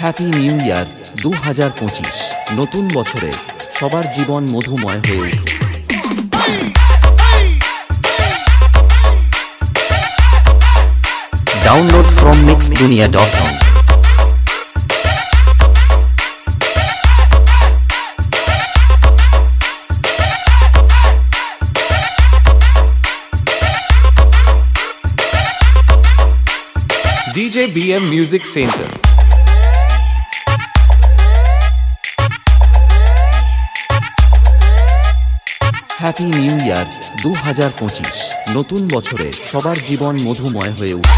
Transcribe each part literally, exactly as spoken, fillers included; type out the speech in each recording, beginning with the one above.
Happy new year দু হাজার পঁচিশ। নতুন বছরে সবার জীবন মধুময় হয়ে উঠুক। Download from mix Duniya dot com. D J B M Music Center। Happy new year দু হাজার পঁচিশ। নতুন বছরে সবার জীবন মধুময় হয়ে উঠুক।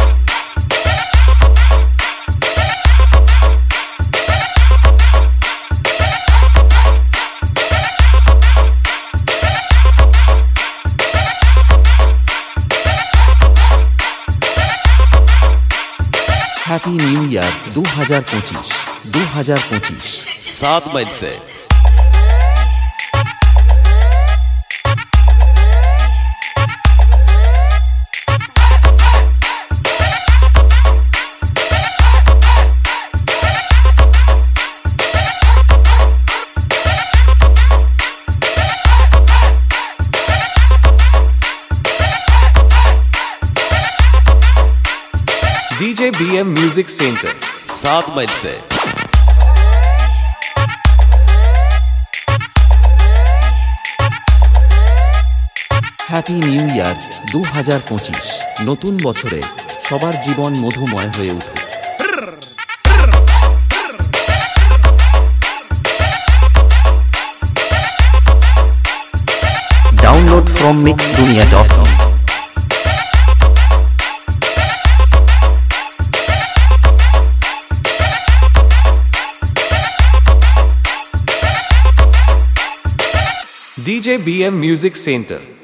হ্যাপি নিউ ইয়ার দু হাজার পঁচিশ দু হাজার পঁচিশ सात मई से D J B M Music Center। सात मई से হ্যাপি নিউ ইয়ার দু হাজার পঁচিশ। নতুন বছরে সবার জীবন মধুময় হয়ে উঠুক। Download from mix Duniya dot com. D J B M Music Center।